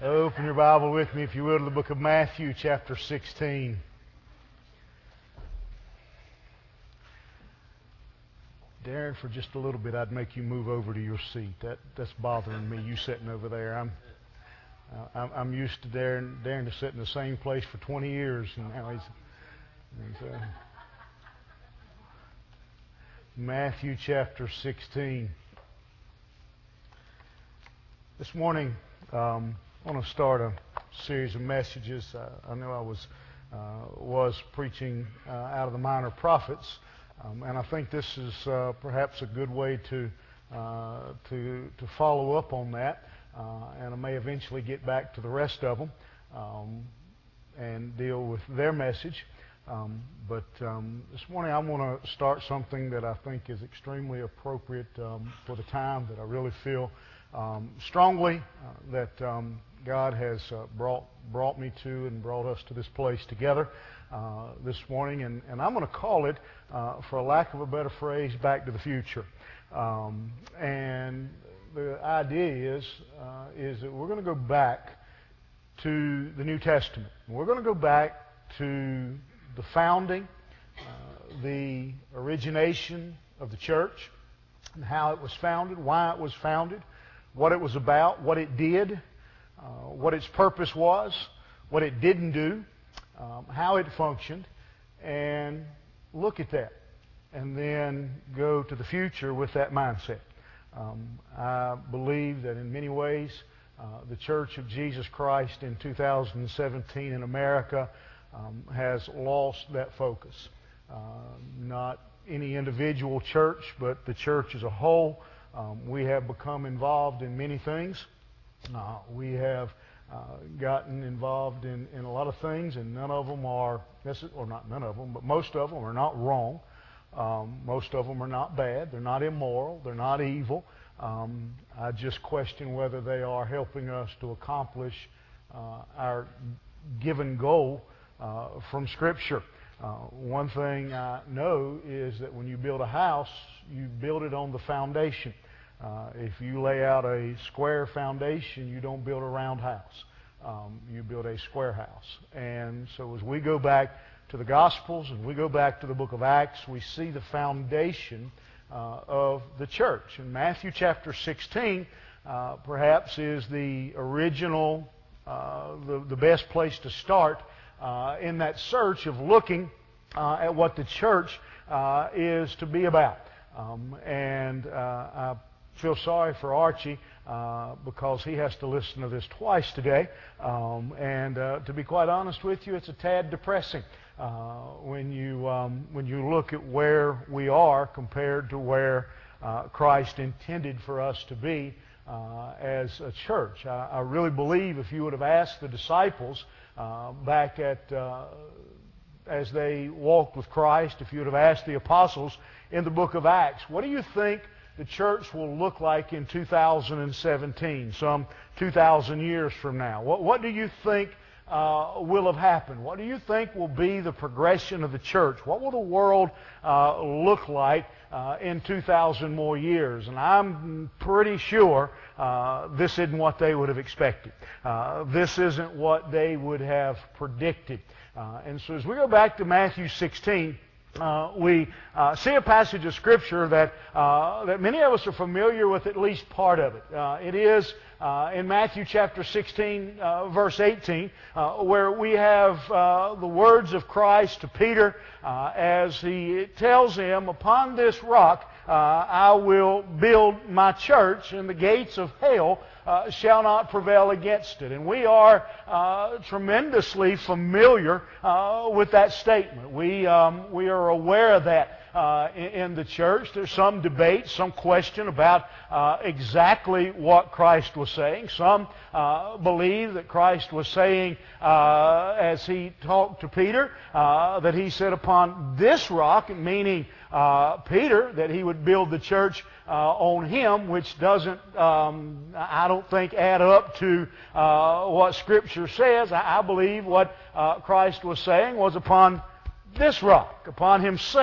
Open your Bible with me, if you will, to the book of Matthew, chapter 16. Darren, for just a little bit, I'd make you move over to your seat. That's bothering me, you sitting over there. I'm used to Darren to sit in the same place for 20 years, and now he's Matthew, chapter 16. This morning, I want to start a series of messages. I know I was preaching out of the Minor Prophets, and I think this is perhaps a good way to follow up on that, and I may eventually get back to the rest of them and deal with their message. But this morning I want to start something that I think is extremely appropriate for the time, that I really feel strongly that God has brought me to and brought us to this place together this morning, and I'm going to call it, for a lack of a better phrase, Back to the Future. And the idea is that we're going to go back to the New Testament. We're going to go back to the founding, the origination of the church, and how it was founded, why it was founded, what it was about, what it did, what its purpose was, what it didn't do, how it functioned, and look at that, and then go to the future with that mindset. I believe that in many ways, the Church of Jesus Christ in 2017 in America has lost that focus. Not any individual church, but the church as a whole. We have become involved in many things. We have gotten involved in a lot of things, and none of them are, or not none of them, but most of them are not wrong. Most of them are not bad. They're not immoral. They're not evil. I just question whether they are helping us to accomplish our given goal from Scripture. One thing I know is that when you build a house, you build it on the foundation. If you lay out a square foundation, you don't build a round house. You build a square house. And so as we go back to the Gospels and we go back to the book of Acts, we see the foundation of the church. And Matthew chapter 16 perhaps is the original, the best place to start in that search of looking at what the church is to be about. I feel sorry for Archie because he has to listen to this twice today. To be quite honest with you, it's a tad depressing when you look at where we are compared to where Christ intended for us to be as a church. I really believe if you would have asked the disciples back at as they walked with Christ, if you would have asked the apostles in the book of Acts, what do you think the church will look like in 2017, some 2,000 years from now? What do you think will have happened? What do you think will be the progression of the church? What will the world look like in 2,000 more years? And I'm pretty sure this isn't what they would have expected. This isn't what they would have predicted. And so as we go back to Matthew 16, we see a passage of Scripture that many of us are familiar with at least part of it. It is in Matthew chapter 16, verse 18, where we have the words of Christ to Peter as He tells him, "Upon this rock I will build my church, and the gates of hell shall not prevail against it." And we are tremendously familiar with that statement. We are aware of that in the church. There's some debate, some question about exactly what Christ was saying. Some believe that Christ was saying, as He talked to Peter, that He said, "Upon this rock," meaning Peter, that He would build the church on him, which doesn't, I don't think, add up to what Scripture says. I believe what Christ was saying was upon this rock, upon Himself,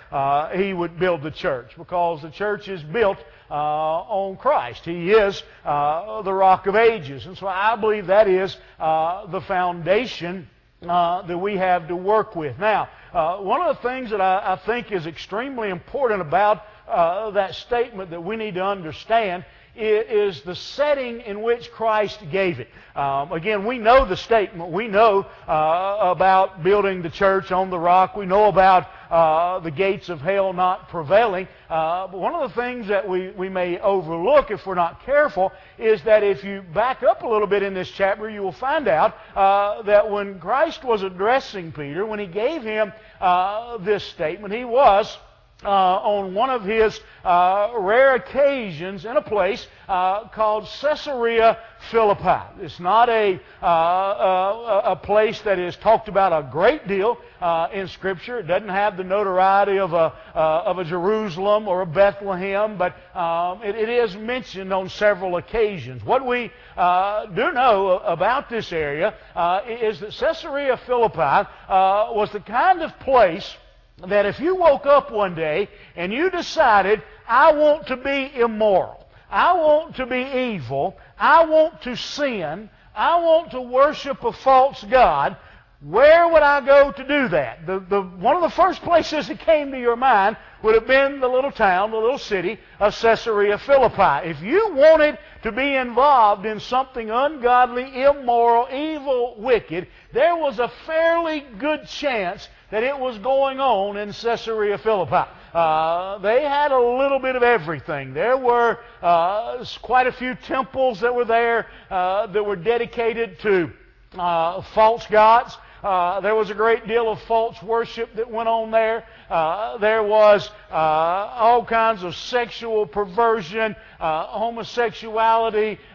He would build the church, because the church is built on Christ. He is the Rock of Ages. And so I believe that is the foundation that we have to work with. Now, one of the things that I think is extremely important about that statement that we need to understand is the setting in which Christ gave it. Again, we know the statement. We know about building the church on the rock. We know about the gates of hell not prevailing. But one of the things that we may overlook if we're not careful is that if you back up a little bit in this chapter, you will find out that when Christ was addressing Peter, when He gave him this statement, He was on one of His rare occasions in a place called Caesarea Philippi. It's not a place that is talked about a great deal in Scripture. It doesn't have the notoriety of a Jerusalem or a Bethlehem, but it is mentioned on several occasions. What we do know about this area is that Caesarea Philippi was the kind of place that if you woke up one day and you decided, I want to be immoral, I want to be evil, I want to sin, I want to worship a false god, where would I go to do that? One of the first places that came to your mind would have been the little town, the little city of Caesarea Philippi. If you wanted to be involved in something ungodly, immoral, evil, wicked, there was a fairly good chance that it was going on in Caesarea Philippi. They had a little bit of everything. There were quite a few temples that were there that were dedicated to false gods. There was a great deal of false worship that went on there. There was all kinds of sexual perversion, homosexuality,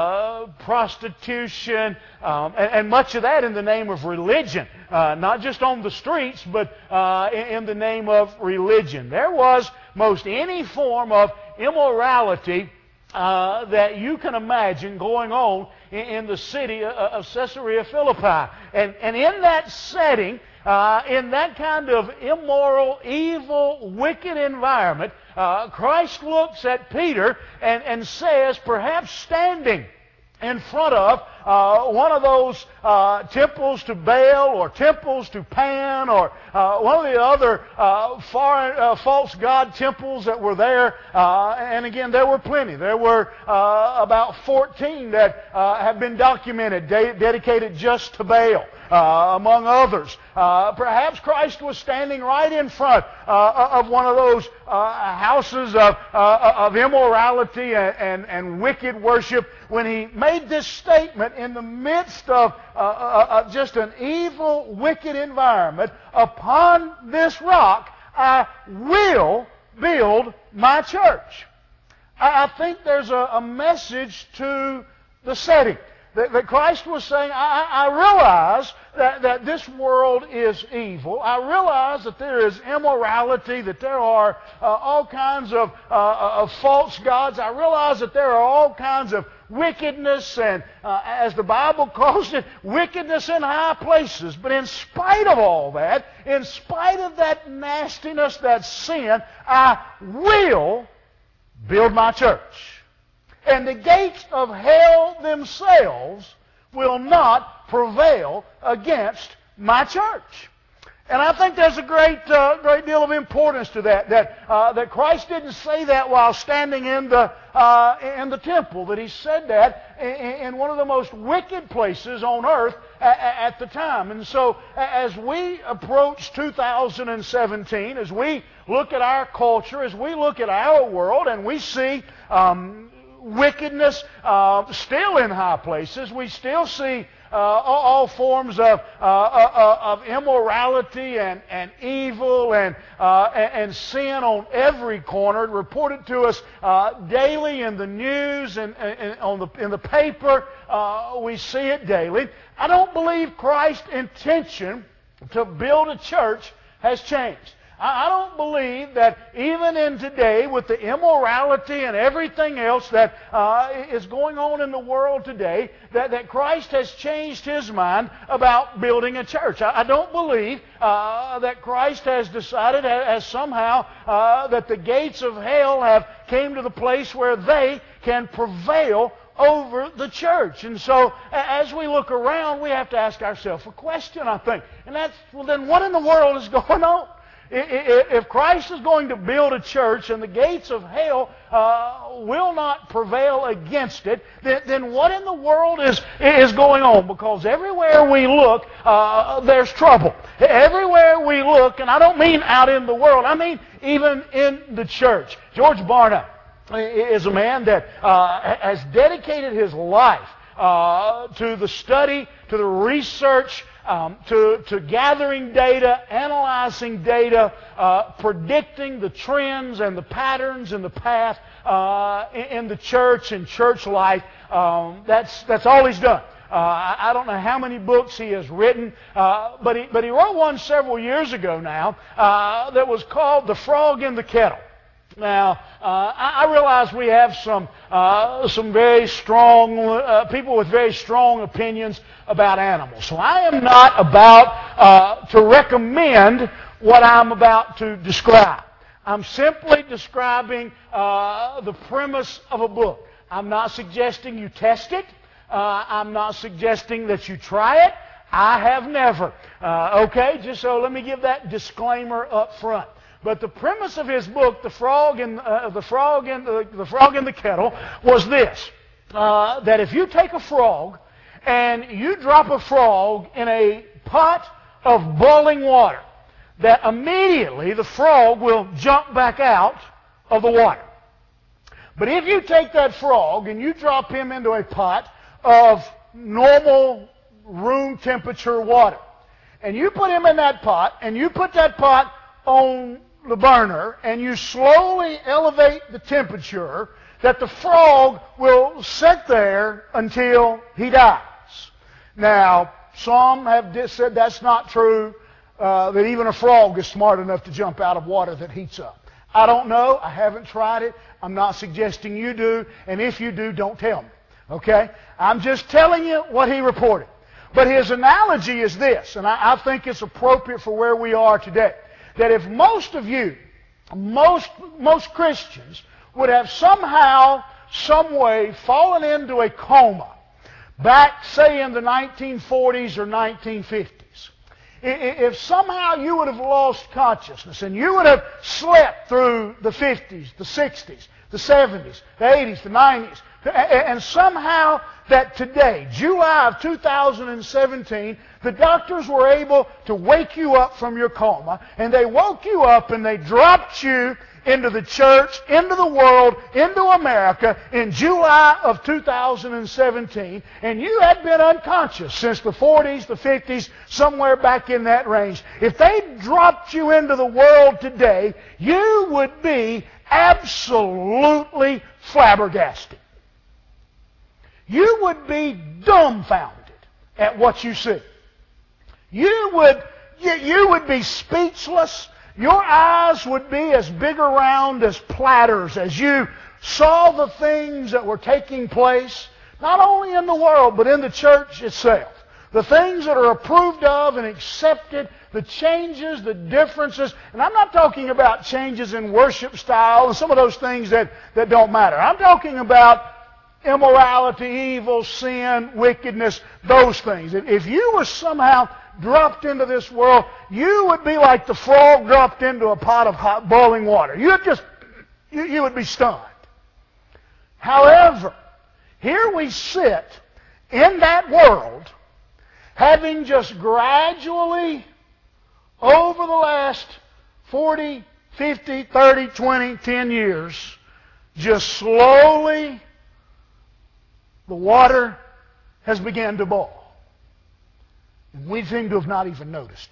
prostitution, and much of that in the name of religion. Not just on the streets, but in the name of religion. There was most any form of immorality that you can imagine going on in the city of Caesarea Philippi. And in that setting, in that kind of immoral, evil, wicked environment, Christ looks at Peter and says, perhaps standing in front of one of those temples to Baal or temples to Pan or one of the other false god temples that were there. And again, there were plenty. There were about 14 that have been documented, dedicated just to Baal. Among others. Perhaps Christ was standing right in front of one of those houses of immorality and wicked worship when He made this statement in the midst of just an evil, wicked environment. Upon this rock I will build my church. I think there's a message to the setting. That Christ was saying, I realize that this world is evil. I realize that there is immorality, that there are all kinds of false gods. I realize that there are all kinds of wickedness and, as the Bible calls it, wickedness in high places. But in spite of all that, in spite of that nastiness, that sin, I will build my church. And the gates of hell themselves will not prevail against my church. And I think there's a great deal of importance to that Christ didn't say that while standing in the temple, that He said that in one of the most wicked places on earth at the time. And so as we approach 2017, as we look at our culture, as we look at our world, and we see wickedness still in high places, we still see all forms of immorality and evil and sin on every corner, reported to us daily in the news and in the paper. We see it daily. I don't believe Christ's intention to build a church has changed. I don't believe that even in today, with the immorality and everything else that is going on in the world today, that Christ has changed His mind about building a church. I don't believe that Christ has decided, as somehow, that the gates of hell have came to the place where they can prevail over the church. And so, as we look around, we have to ask ourselves a question, I think. And that's, well, then what in the world is going on? If Christ is going to build a church and the gates of hell will not prevail against it, then what in the world is going on? Because everywhere we look, there's trouble. Everywhere we look, and I don't mean out in the world, I mean even in the church. George Barna is a man that has dedicated his life to the study, to the research, to gathering data, analyzing data, predicting the trends and the patterns and the path in the church and church life. That's all he's done. I don't know how many books he has written, but he wrote one several years ago now that was called The Frog in the Kettle. Now, I realize we have some very strong people with very strong opinions about animals. So I am not about to recommend what I'm about to describe. I'm simply describing the premise of a book. I'm not suggesting you test it. I'm not suggesting that you try it. I have never. Okay, just so let me give that disclaimer up front. But the premise of his book, The Frog in the Kettle, was this: that if you take a frog and you drop a frog in a pot of boiling water, that immediately the frog will jump back out of the water. But if you take that frog and you drop him into a pot of normal room temperature water, and you put him in that pot, and you put that pot on the burner, and you slowly elevate the temperature, that the frog will sit there until he dies. Now, some have said that's not true, that even a frog is smart enough to jump out of water that heats up. I don't know. I haven't tried it. I'm not suggesting you do, and if you do, don't tell me. Okay? I'm just telling you what he reported. But his analogy is this, and I think it's appropriate for where we are today. That if most of you, most Christians, would have somehow, some way fallen into a coma back, say, in the 1940s or 1950s, if somehow you would have lost consciousness and you would have slept through the 50s, the 60s, the 70s, the 80s, the 90s, and somehow that today, July of 2017, the doctors were able to wake you up from your coma, and they woke you up and they dropped you into the church, into the world, into America in July of 2017, and you had been unconscious since the 40s, the 50s, somewhere back in that range. If they dropped you into the world today, you would be absolutely flabbergasted. You would be dumbfounded at what you see. You would be speechless. Your eyes would be as big around as platters as you saw the things that were taking place, not only in the world, but in the church itself. The things that are approved of and accepted, the changes, the differences. And I'm not talking about changes in worship style and some of those things that don't matter. I'm talking about immorality, evil, sin, wickedness, those things. If you were somehow dropped into this world, you would be like the frog dropped into a pot of hot boiling water. You would be stunned. However, here we sit in that world, having just gradually, over the last 40, 50, 30, 20, 10 years, just slowly, the water has begun to boil. And we seem to have not even noticed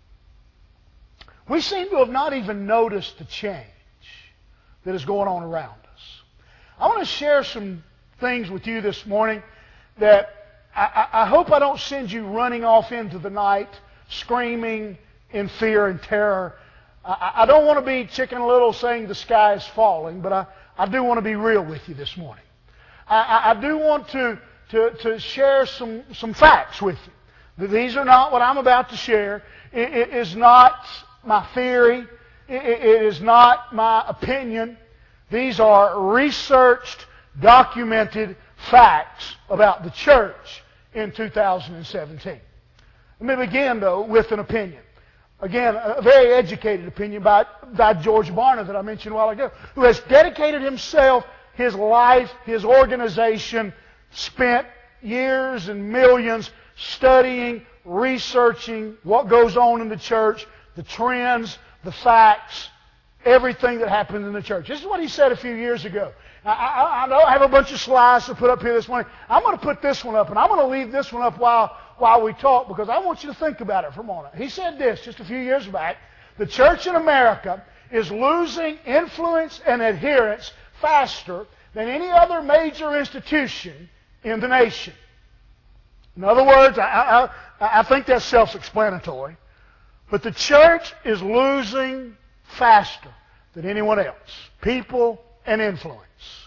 it. We seem to have not even noticed the change that is going on around us. I want to share some things with you this morning that I hope I don't send you running off into the night screaming in fear and terror. I don't want to be Chicken Little saying the sky is falling, but I do want to be real with you this morning. I do want to share some facts with you. These are not what I'm about to share. It is not my theory. It is not my opinion. These are researched, documented facts about the church in 2017. Let me begin, though, with an opinion. Again, a very educated opinion by George Barna that I mentioned a while ago, who has dedicated himself, his life, his organization, spent years and millions studying, researching what goes on in the church, the trends, the facts, everything that happens in the church. This is what he said a few years ago. I know I have a bunch of slides to put up here this morning. I'm going to put this one up, and I'm going to leave this one up while we talk, because I want you to think about it for a moment. He said this just a few years back: the church in America is losing influence and adherence faster than any other major institution in the nation. In other words, I think that's self-explanatory, but the church is losing faster than anyone else, people and influence.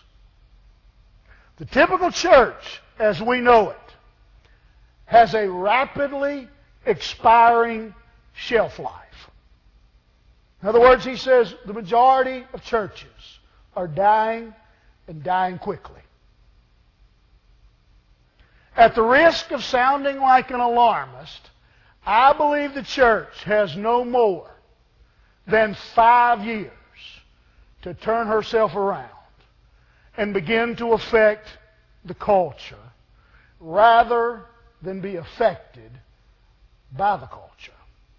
The typical church, as we know it, has a rapidly expiring shelf life. In other words, he says the majority of churches are dying, and dying quickly. At the risk of sounding like an alarmist, I believe the church has no more than 5 years to turn herself around and begin to affect the culture rather than be affected by the culture.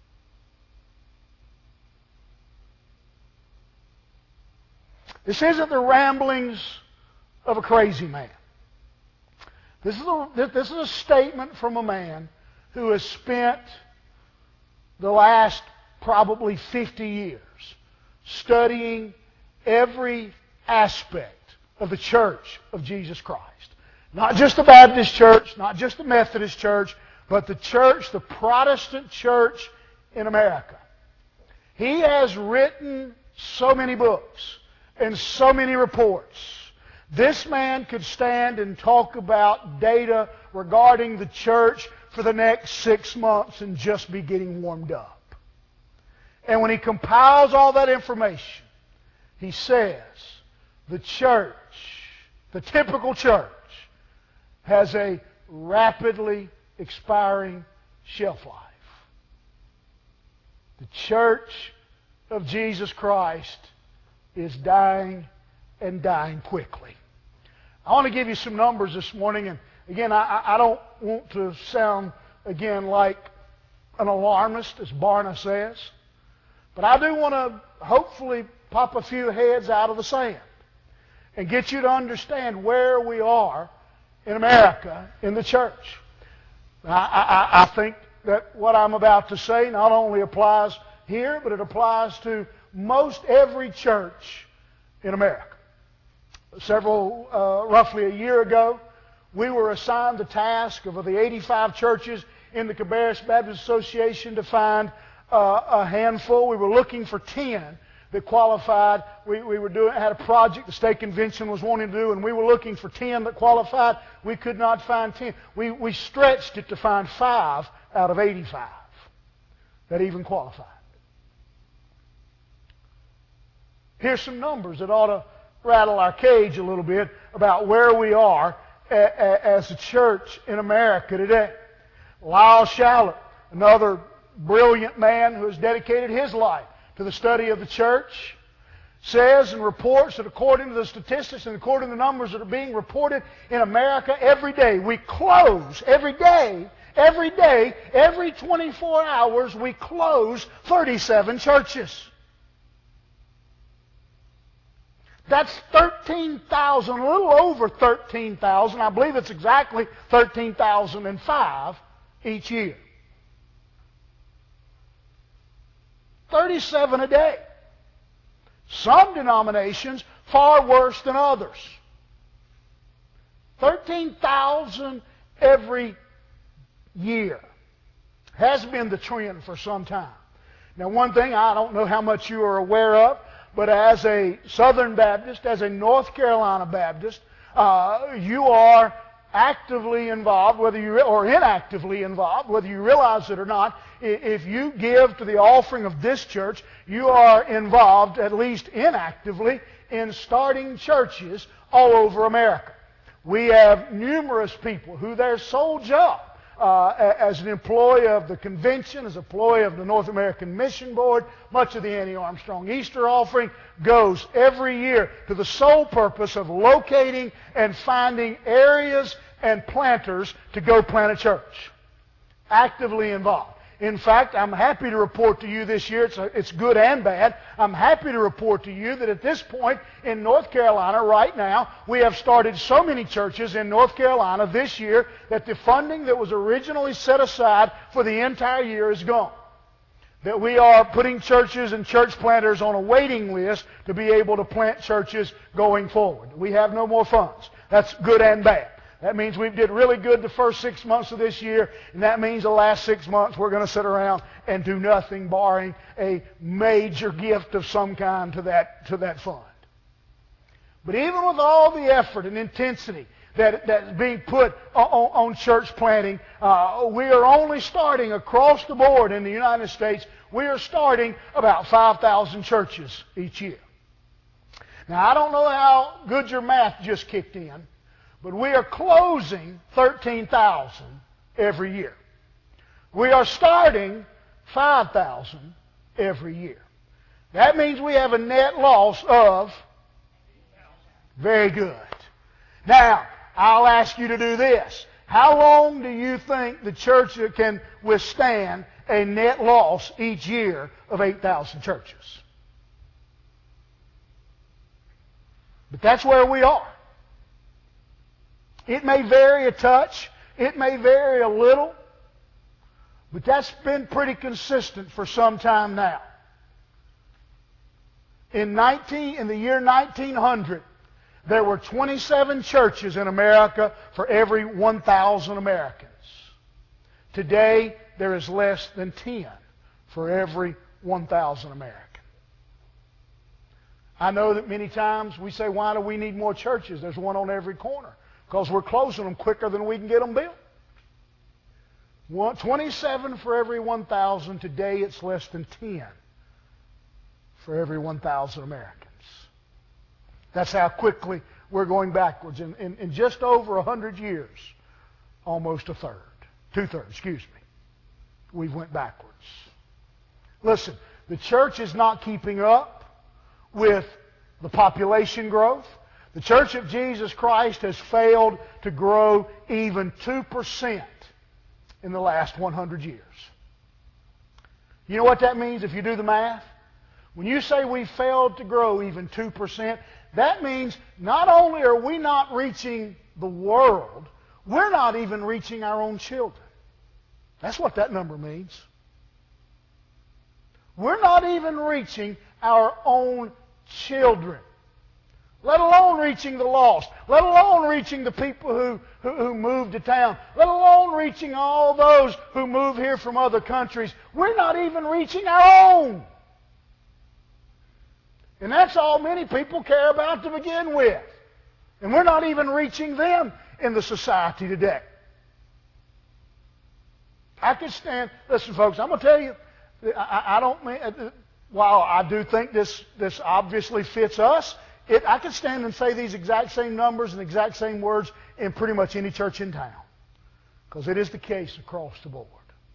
This isn't the ramblings of a crazy man. This is a statement from a man who has spent the last probably 50 years studying every aspect of the church of Jesus Christ. Not just the Baptist church, not just the Methodist church, but the church, the Protestant church in America. He has written so many books and so many reports. This man could stand and talk about data regarding the church for the next 6 months and just be getting warmed up. And when he compiles all that information, he says the church, the typical church, has a rapidly expiring shelf life. The church of Jesus Christ is dying and dying quickly. I want to give you some numbers this morning, and again, I don't want to sound, again, like an alarmist, as Barna says, but I do want to hopefully pop a few heads out of the sand and get you to understand where we are in America in the church. I think that what I'm about to say not only applies here, but it applies to most every church in America. Roughly a year ago, we were assigned the task of the 85 churches in the Cabarrus Baptist Association to find a handful. We were looking for 10 that qualified. We had a project the state convention was wanting to do, and we were looking for 10 that qualified. We could not find 10. We stretched it to find 5 out of 85 that even qualified. Here's some numbers that ought to rattle our cage a little bit about where we are as a church in America today. Lyle Shallop, another brilliant man who has dedicated his life to the study of the church, says and reports that according to the statistics and according to the numbers that are being reported in America every day, we close every 24 hours, we close 37 churches. That's 13,000, a little over 13,000. I believe it's exactly 13,005 each year. 37 a day. Some denominations far worse than others. 13,000 every year has been the trend for some time. Now, one thing I don't know how much you are aware of, but as a Southern Baptist, as a North Carolina Baptist, you are actively involved, or inactively involved, whether you realize it or not. If you give to the offering of this church, you are involved, at least inactively, in starting churches all over America. We have numerous people who their sole job as an employee of the convention, as an employee of the North American Mission Board, much of the Annie Armstrong Easter offering goes every year to the sole purpose of locating and finding areas and planters to go plant a church. Actively involved. In fact, I'm happy to report to you this year, it's good and bad, I'm happy to report to you that at this point in North Carolina right now, we have started so many churches in North Carolina this year that the funding that was originally set aside for the entire year is gone. That we are putting churches and church planters on a waiting list to be able to plant churches going forward. We have no more funds. That's good and bad. That means we did really good the first 6 months of this year, and that means the last 6 months we're going to sit around and do nothing barring a major gift of some kind to that fund. But even with all the effort and intensity that's being put on church planting, we are only starting across the board in the United States, we are starting about 5,000 churches each year. Now, I don't know how good your math just kicked in, but we are closing 13,000 every year. We are starting 5,000 every year. That means we have a net loss of... Very good. Now, I'll ask you to do this. How long do you think the church can withstand a net loss each year of 8,000 churches? But that's where we are. It may vary a touch, it may vary a little, but that's been pretty consistent for some time now. In the year 1900, there were 27 churches in America for every 1,000 Americans. Today, there is less than 10 for every 1,000 Americans. I know that many times we say, why do we need more churches? There's one on every corner. Because we're closing them quicker than we can get them built. 27 for every 1,000. Today it's less than 10 for every 1,000 Americans. That's how quickly we're going backwards. In just over 100 years, almost a third. 2/3, excuse me. We've went backwards. Listen, the church is not keeping up with the population growth. The Church of Jesus Christ has failed to grow even 2% in the last 100 years. You know what that means if you do the math? When you say we failed to grow even 2%, that means not only are we not reaching the world, we're not even reaching our own children. That's what that number means. We're not even reaching our own children. Let alone reaching the lost. Let alone reaching the people who move to town. Let alone reaching all those who move here from other countries. We're not even reaching our own. And that's all many people care about to begin with. And we're not even reaching them in the society today. I could stand... Listen, folks, I'm going to tell you, I don't mean... While I do think this obviously fits us, I could stand and say these exact same numbers and exact same words in pretty much any church in town. Because it is the case across the board.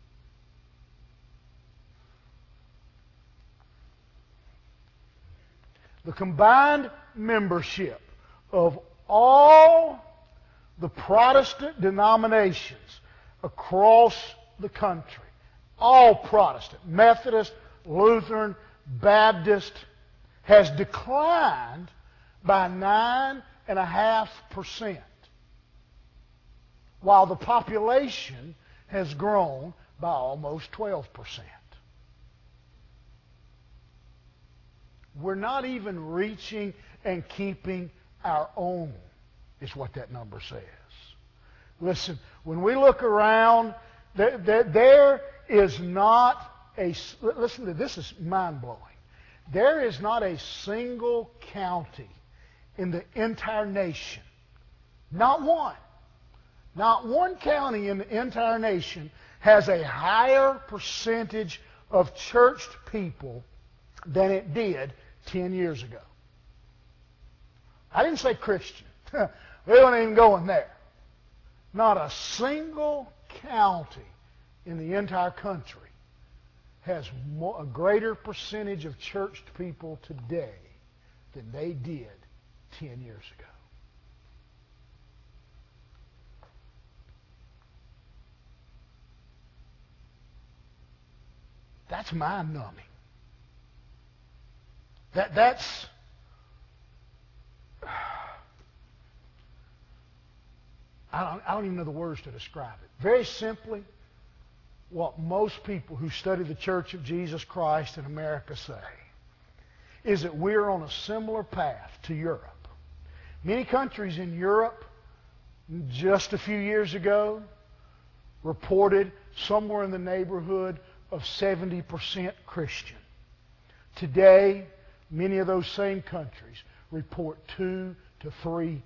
The combined membership of all the Protestant denominations across the country, all Protestant, Methodist, Lutheran, Baptist, has declined by 9.5%, while the population has grown by almost 12%. We're not even reaching and keeping our own, is what that number says. Listen, when we look around, there is not listen to this, is mind-blowing. There is not a single county in the entire nation, not one county in the entire nation has a higher percentage of churched people than it did 10 years ago. I didn't say Christian. We don't even go in there. Not a single county in the entire country has a greater percentage of churched people today than they did 10 years ago. That's mind-numbing. That's I don't even know the words to describe it. Very simply, what most people who study the Church of Jesus Christ in America say is that we're on a similar path to Europe. Many countries in Europe just a few years ago reported somewhere in the neighborhood of 70% Christian. Today, many of those same countries report 2 to 3%.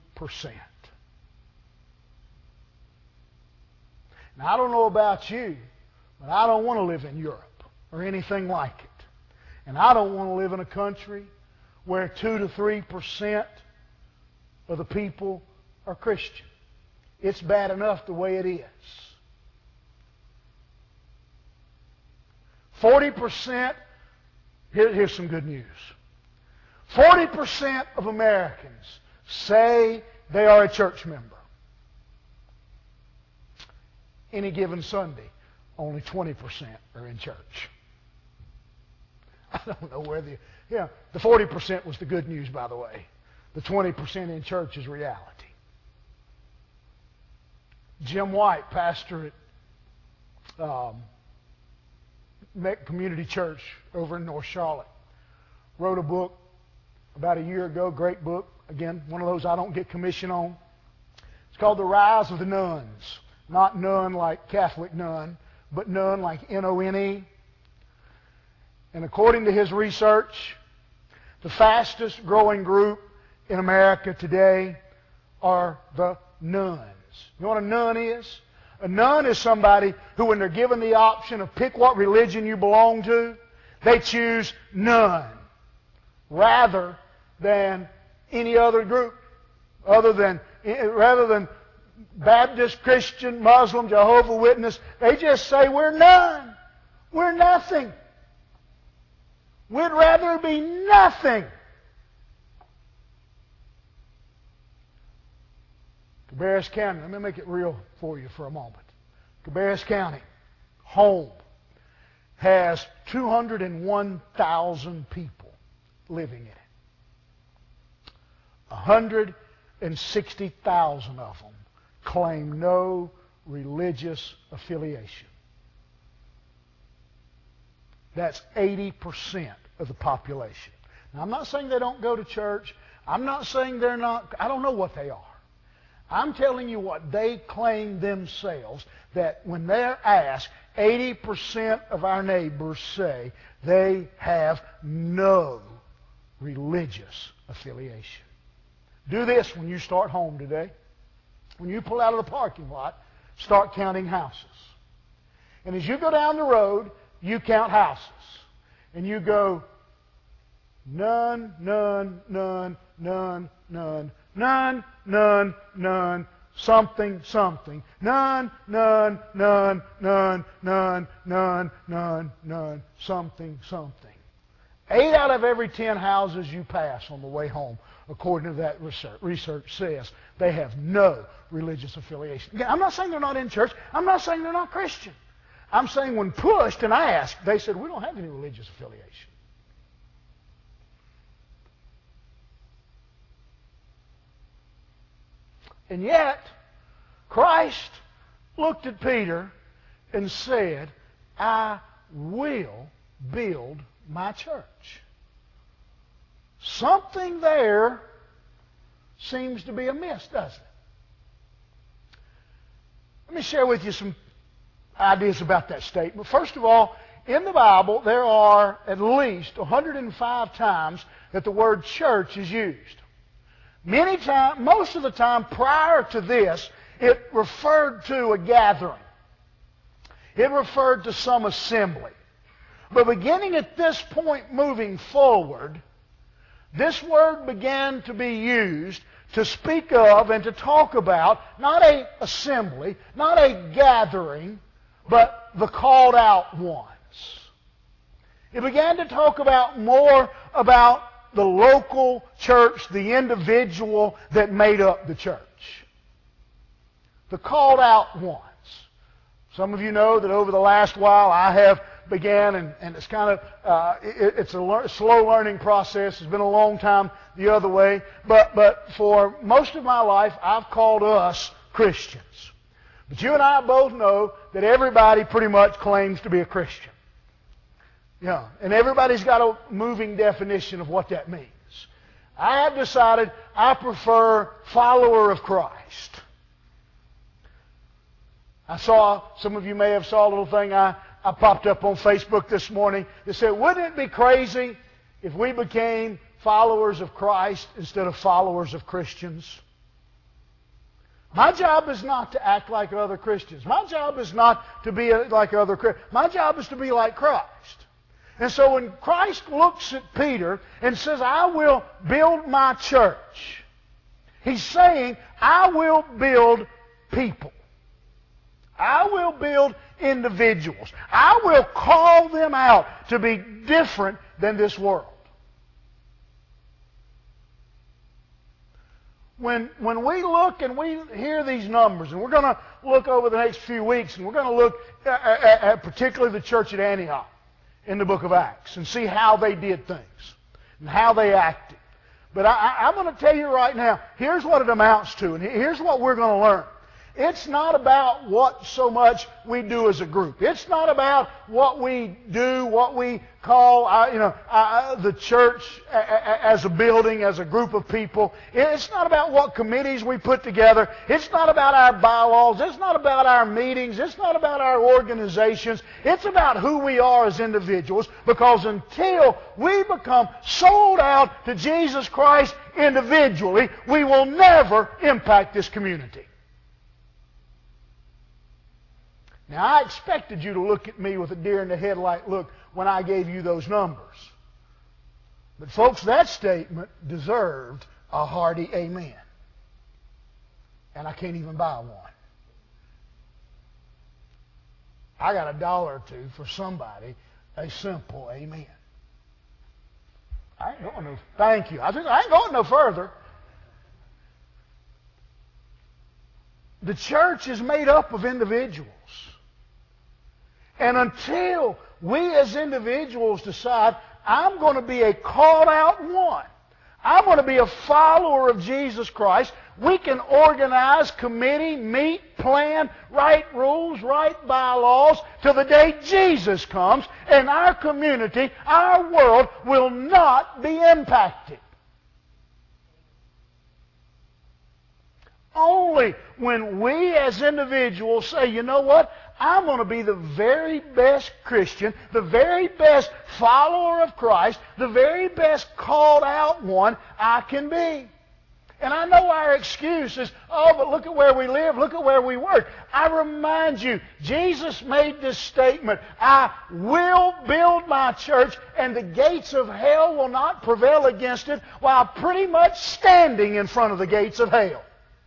Now, I don't know about you, but I don't want to live in Europe or anything like it. And I don't want to live in a country where 2 to 3% of the people are Christian. It's bad enough the way it is. 40%, here's some good news. 40% of Americans say they are a church member. Any given Sunday, only 20% are in church. I don't know where the 40% was the good news, by the way. The 20% in church is reality. Jim White, pastor at Community Church over in North Charlotte, wrote a book about a year ago, great book. Again, one of those I don't get commission on. It's called The Rise of the Nones. Not nun like Catholic nun, but nun like N-O-N-E. And according to his research, the fastest growing group in America today are the nuns. You know what a nun is? A nun is somebody who, when they're given the option of pick what religion you belong to, they choose none rather than any other group, rather than Baptist, Christian, Muslim, Jehovah's Witness. They just say we're none. We're nothing. We'd rather be nothing. Cabarrus County, let me make it real for you for a moment. Cabarrus County, home, has 201,000 people living in it. 160,000 of them claim no religious affiliation. That's 80% of the population. Now, I'm not saying they don't go to church. I'm not saying they're not. I don't know what they are. I'm telling you what they claim themselves, that when they're asked, 80% of our neighbors say they have no religious affiliation. Do this when you start home today. When you pull out of the parking lot, start counting houses. And as you go down the road, you count houses. And you go, none, none, none, none, none, none, none, none, something, something, none, none, none, none, none, none, none, none, something, something. 8 out of every 10 houses you pass on the way home, according to that research says they have no religious affiliation. Again, I'm not saying they're not in church. I'm not saying they're not Christian. I'm saying when pushed and asked, they said, we don't have any religious affiliation. And yet, Christ looked at Peter and said, I will build my church. Something there seems to be amiss, doesn't it? Let me share with you some ideas about that statement. First of all, in the Bible, there are at least 105 times that the word church is used. Most of the time prior to this, it referred to a gathering. It referred to some assembly. But beginning at this point moving forward, this word began to be used to speak of and to talk about not an assembly, not a gathering, but the called out ones. It began to talk about more about the local church, the individual that made up the church. The called out ones. Some of you know that over the last while I have began, and it's kind of, it's a slow learning process. It's been a long time the other way. But for most of my life, I've called us Christians. But you and I both know that everybody pretty much claims to be a Christian. Yeah, and everybody's got a moving definition of what that means. I have decided I prefer follower of Christ. I saw, some of you may have saw a little thing I popped up on Facebook this morning that said, wouldn't it be crazy if we became followers of Christ instead of followers of Christians? My job is not to act like other Christians. My job is not to be like other Christians. My job is to be like Christ. And so when Christ looks at Peter and says, I will build my church, He's saying, I will build people. I will build individuals. I will call them out to be different than this world. When we look and we hear these numbers, and we're going to look over the next few weeks, and we're going to look at particularly the church at Antioch in the book of Acts and see how they did things and how they acted. But I'm going to tell you right now, here's what it amounts to, and here's what we're going to learn. It's not about what so much we do as a group. It's not about what we do, what we call the church as a building, as a group of people. It's not about what committees we put together. It's not about our bylaws. It's not about our meetings. It's not about our organizations. It's about who we are as individuals, because until we become sold out to Jesus Christ individually, we will never impact this community. Now, I expected you to look at me with a deer in the headlight look when I gave you those numbers. But folks, that statement deserved a hearty amen. And I can't even buy one. I got $1 or $2 for somebody, a simple amen. I ain't going no, thank you. I ain't going no further. The church is made up of individuals. And until we as individuals decide, I'm going to be a called out one, I'm going to be a follower of Jesus Christ, we can organize, committee, meet, plan, write rules, write bylaws till the day Jesus comes, and our community, our world will not be impacted. Only when we as individuals say, you know what? I'm going to be the very best Christian, the very best follower of Christ, the very best called out one I can be. And I know our excuse is, oh, but look at where we live, look at where we work. I remind you, Jesus made this statement, I will build my church, and the gates of hell will not prevail against it, while pretty much standing in front of the gates of hell.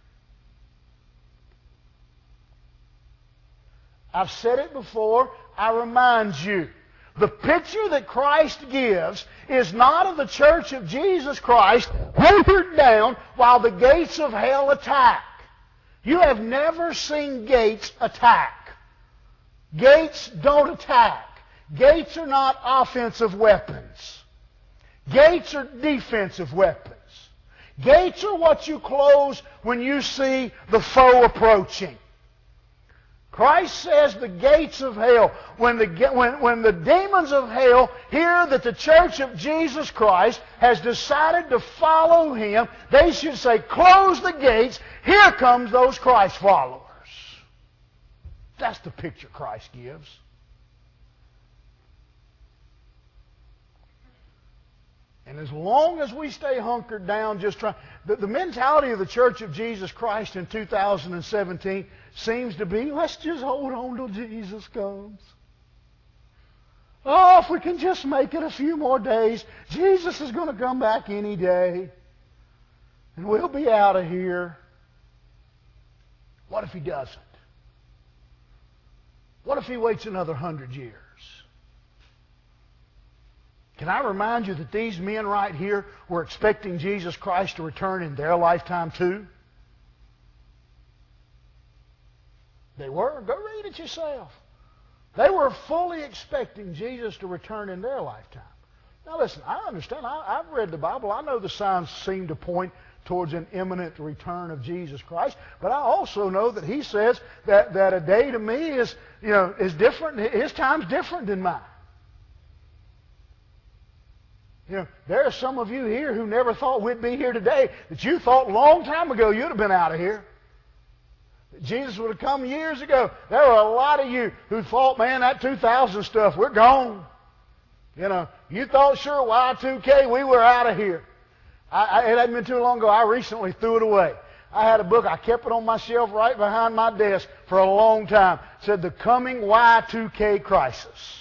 I've said it before, I remind you. The picture that Christ gives is not of the church of Jesus Christ hunkered down while the gates of hell attack. You have never seen gates attack. Gates don't attack. Gates are not offensive weapons. Gates are defensive weapons. Gates are what you close when you see the foe approaching. Christ says the gates of hell, when the demons of hell hear that the church of Jesus Christ has decided to follow Him, they should say, close the gates, here comes those Christ followers. That's the picture Christ gives. And as long as we stay hunkered down just trying... The mentality of the Church of Jesus Christ in 2017 seems to be, let's just hold on till Jesus comes. Oh, if we can just make it a few more days, Jesus is going to come back any day. And we'll be out of here. What if He doesn't? What if He waits another 100 years? Can I remind you that these men right here were expecting Jesus Christ to return in their lifetime too? They were. Go read it yourself. They were fully expecting Jesus to return in their lifetime. Now listen, I understand. I've read the Bible. I know the signs seem to point towards an imminent return of Jesus Christ. But I also know that He says that a day to me is different. His time's different than mine. There are some of you here who never thought we'd be here today, that you thought a long time ago you'd have been out of here. That Jesus would have come years ago. There were a lot of you who thought, man, that 2000 stuff, we're gone. You thought, sure, Y2K, we were out of here. It hadn't been too long ago, I recently threw it away. I had a book, I kept it on my shelf right behind my desk for a long time. It said, The Coming Y2K Crisis.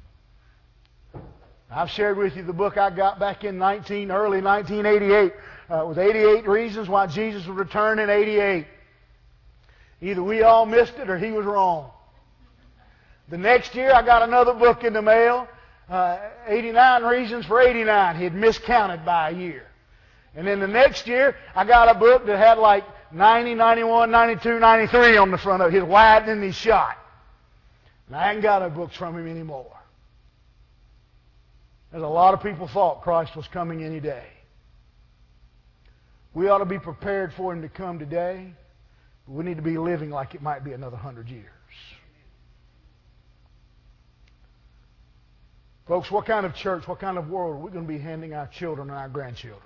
I've shared with you the book I got back in early 1988 with 88 reasons why Jesus would return in 88. Either we all missed it or he was wrong. The next year I got another book in the mail, 89 reasons for 89. He had miscounted by a year. And then the next year I got a book that had like 90, 91, 92, 93 on the front of it. He's widening his shot. And I ain't got no books from him anymore. As a lot of people thought Christ was coming any day. We ought to be prepared for Him to come today. But we need to be living like it might be another 100 years. Folks, what kind of church, what kind of world are we going to be handing our children and our grandchildren?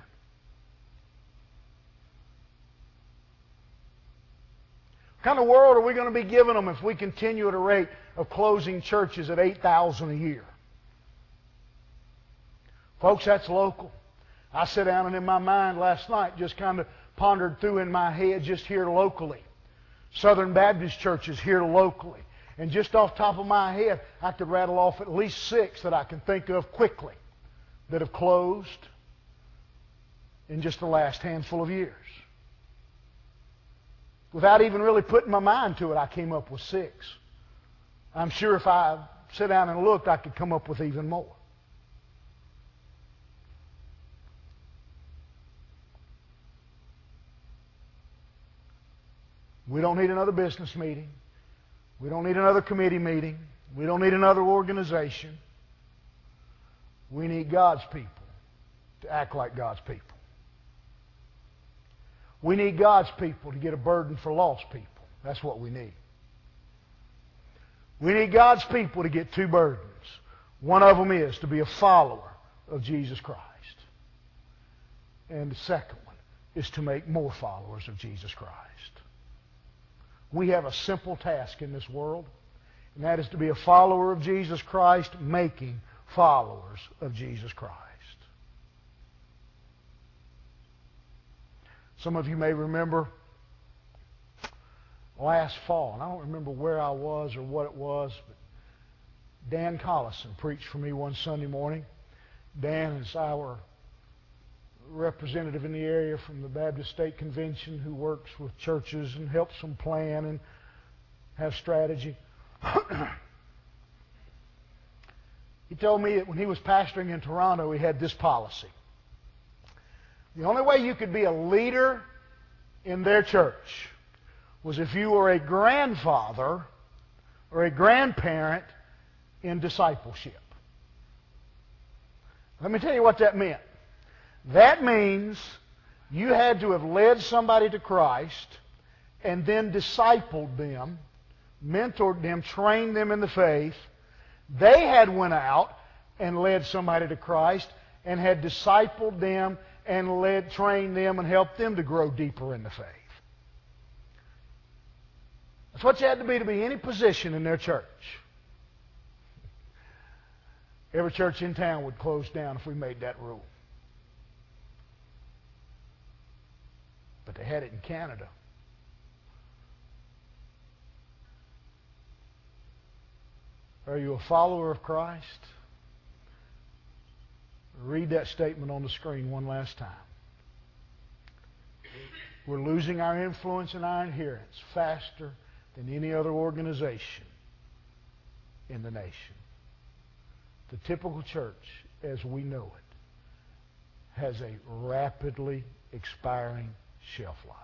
What kind of world are we going to be giving them if we continue at a rate of closing churches at 8,000 a year? Folks, that's local. I sat down and in my mind last night just kind of pondered through in my head just here locally. Southern Baptist churches here locally. And just off the top of my head, I could rattle off at least 6 that I can think of quickly that have closed in just the last handful of years. Without even really putting my mind to it, I came up with 6. I'm sure if I sat down and looked, I could come up with even more. We don't need another business meeting. We don't need another committee meeting. We don't need another organization. We need God's people to act like God's people. We need God's people to get a burden for lost people. That's what we need. We need God's people to get 2 burdens. One of them is to be a follower of Jesus Christ. And the second one is to make more followers of Jesus Christ. We have a simple task in this world, and that is to be a follower of Jesus Christ, making followers of Jesus Christ. Some of you may remember last fall, and I don't remember where I was or what it was, but Dan Collison preached for me one Sunday morning. Dan is our representative in the area from the Baptist State Convention who works with churches and helps them plan and have strategy. He told me that when he was pastoring in Toronto, he had this policy. The only way you could be a leader in their church was if you were a grandfather or a grandparent in discipleship. Let me tell you what that meant. That means you had to have led somebody to Christ and then discipled them, mentored them, trained them in the faith. They had went out and led somebody to Christ and had discipled them and trained them and helped them to grow deeper in the faith. That's what you had to be any position in their church. Every church in town would close down if we made that rule. but they had it in Canada. Are you a follower of Christ? Read that statement on the screen one last time. We're losing our influence and our adherence faster than any other organization in the nation. The typical church, as we know it, has a rapidly expiring shelf life.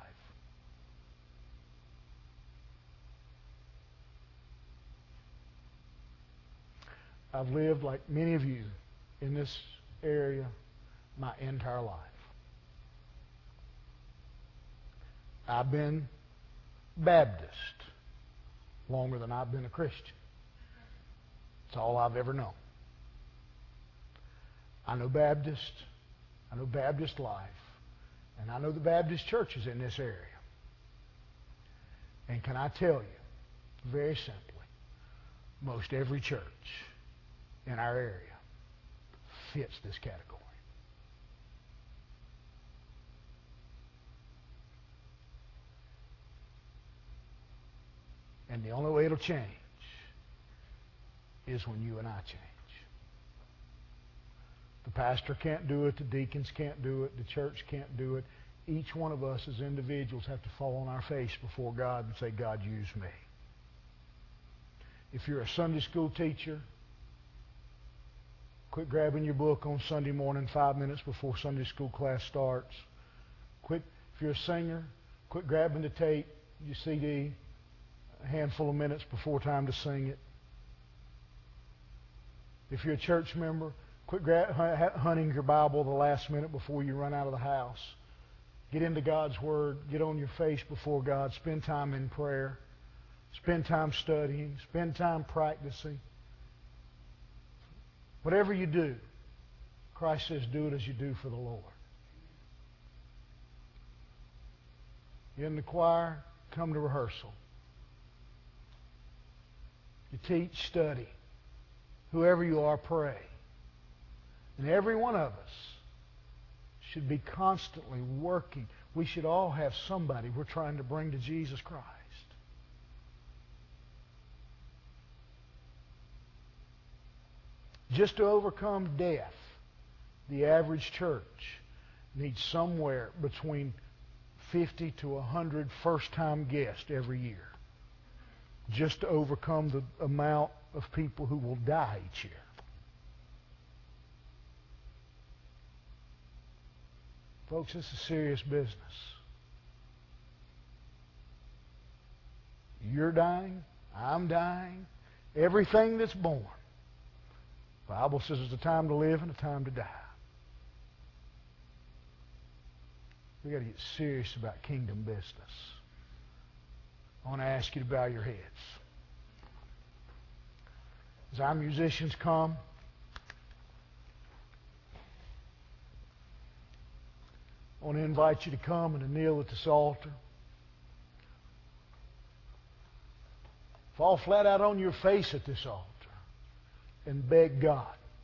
I've lived, like many of you, in this area my entire life. I've been Baptist longer than I've been a Christian. It's all I've ever known. I know Baptist. I know Baptist life. And I know the Baptist churches in this area. And can I tell you, very simply, most every church in our area fits this category. And the only way it'll change is when you and I change. The pastor can't do it. The deacons can't do it. The church can't do it. Each one of us as individuals have to fall on our face before God and say, God, use me. If you're a Sunday school teacher, quit grabbing your book on Sunday morning 5 minutes before Sunday school class starts. If you're a singer, quit grabbing the tape, your CD, a handful of minutes before time to sing it. If you're a church member, quit hunting your Bible the last minute before you run out of the house. Get into God's Word. Get on your face before God. Spend time in prayer. Spend time studying. Spend time practicing. Whatever you do, Christ says, do it as you do for the Lord. You're in the choir, come to rehearsal. You teach, study. Whoever you are, pray. And every one of us should be constantly working. We should all have somebody we're trying to bring to Jesus Christ. Just to overcome death, the average church needs somewhere between 50 to 100 first-time guests every year, just to overcome the amount of people who will die each year. Folks, this is serious business. You're dying. I'm dying. Everything that's born. The Bible says there's a time to live and a time to die. We've got to get serious about kingdom business. I want to ask you to bow your heads. As our musicians come, I want to invite you to come and to kneel at this altar. Fall flat out on your face at this altar and beg God.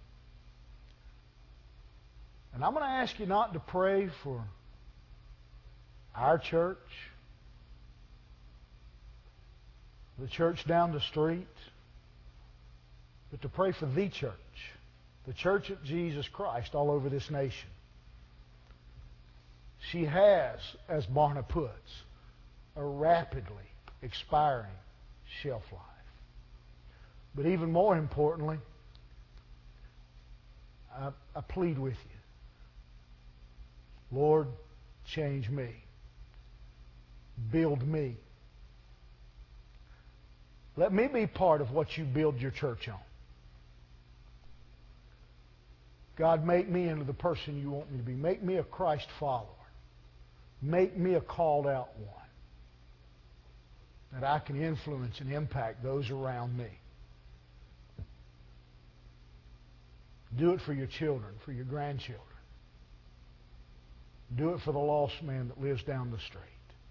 And I'm going to ask you not to pray for our church, the church down the street, but to pray for the church of Jesus Christ all over this nation. She has, as Barna puts, a rapidly expiring shelf life. But even more importantly, I plead with you, Lord, change me. Build me. Let me be part of what you build your church on. God, make me into the person you want me to be. Make me a Christ follower. Make me a called out one, that I can influence and impact those around me. Do it for your children, for your grandchildren. Do it for the lost man that lives down the street.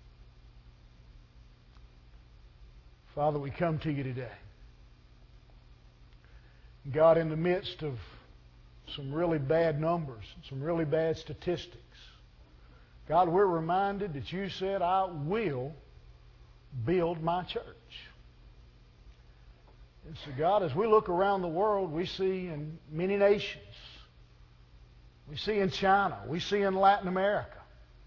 Father, we come to you today. God, in the midst of some really bad numbers, some really bad statistics, God, we're reminded that you said, I will build my church. And so, God, as we look around the world, we see in many nations, we see in China, we see in Latin America,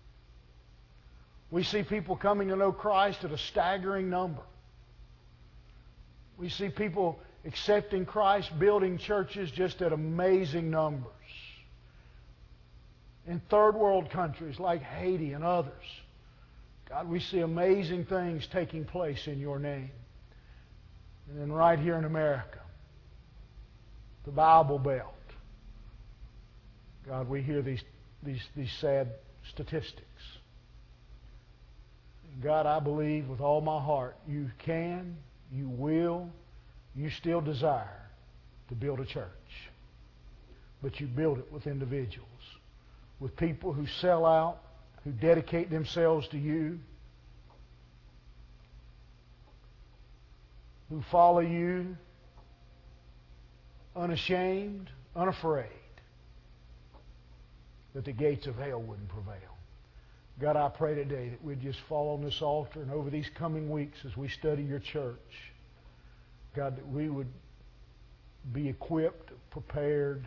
we see people coming to know Christ at a staggering number. We see people accepting Christ, building churches just at amazing numbers. In third world countries like Haiti and others, God, we see amazing things taking place in your name. And then right here in America, the Bible Belt, God, we hear these sad statistics. And God, I believe with all my heart you can, you will, you still desire to build a church. But you build it with individuals, with people who sell out, who dedicate themselves to you, who follow you unashamed, unafraid, that the gates of hell wouldn't prevail. God, I pray today that we'd just fall on this altar and over these coming weeks as we study your church, God, that we would be equipped, prepared,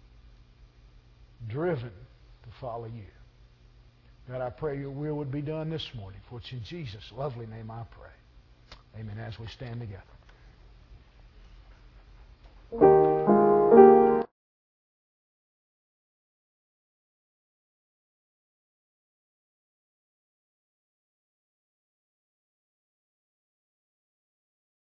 driven to follow you. God, I pray your will would be done this morning. For it's in Jesus' lovely name I pray. Amen. As we stand together.